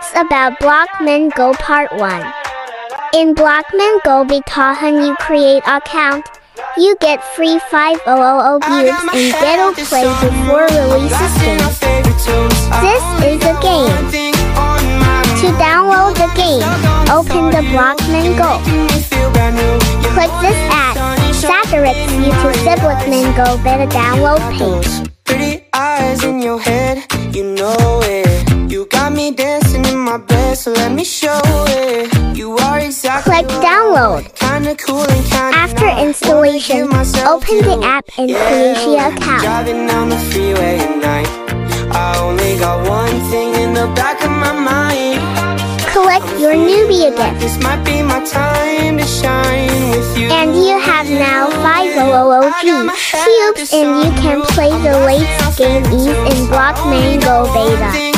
Facts about Blockman Go Part 1. In Blockman Go Betahan you create account, you get free 5,000 views and get'll play before releases games. This is a game. To download the game, open the Blockman Go. Click this ad that directs you to Blockman Go beta download page. Pretty eyes in your head, you know it. You got me dancing in my bed, so let me show it. You are exactly Click download. Kinda cool and kinda After installation, open the app and create your account. Driving down the freeway at night, I only got one thing in the back of my mind. Collect your newbie again. This might be my time to shine with you. And you have now 5,000 cubes and you can play the latest game Eve in Blockman Go Beta.